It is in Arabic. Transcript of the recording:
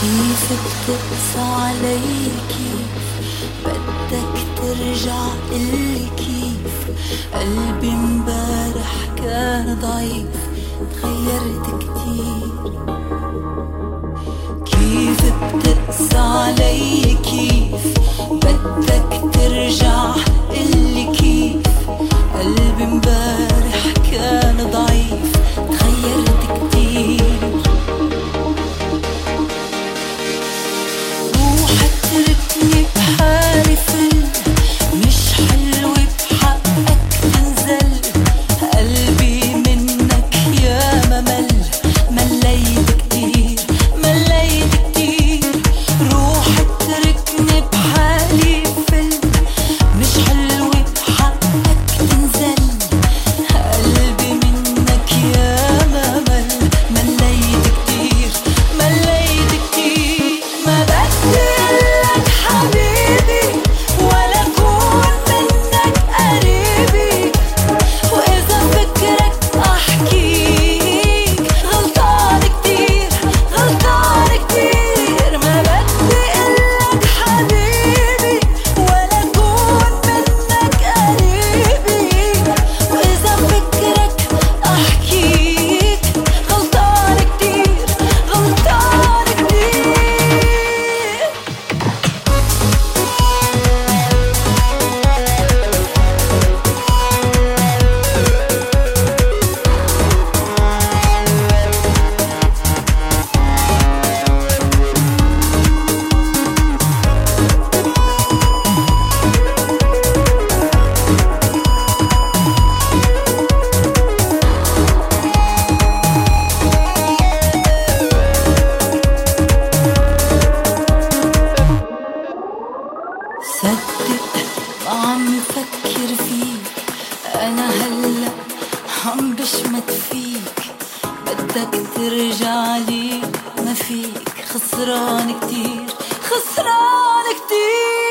كيف بتقسى علي؟ كيف بدك ترجع؟ قلي كيف. قلبي امبارح كان ضعيف، تغيرت كتير. كيف بتقسى علي؟ كيف بدك ترجع؟ قلي كيف. قلبي امبارح كان ضعيف، تغيرت كتير. روح اتركني بحالي فل، مش حلو بحقك تنزل. قلبي منك يا ممل، مليت كتير مليت كتير. روح اتركني بحالي فل، مش حلو بحقك تنزل. قلبي منك يا ممل، مليت كتير مليت كتير. ما بدي قلك حبيبي ولا أكون منك قريبي، وإذا فكرك أحكيك غلطان كتير غلطان كتير. ما بدي قلك حبيبي ولا أكون منك قريبي، وإذا فكرك أحكيك غلطان كتير غلطان كتير. صدق عم فكر فيك، أنا هلأ عم بشمت فيك. بدك ترجع لي ما فيك، خسران كتير خسران كتير.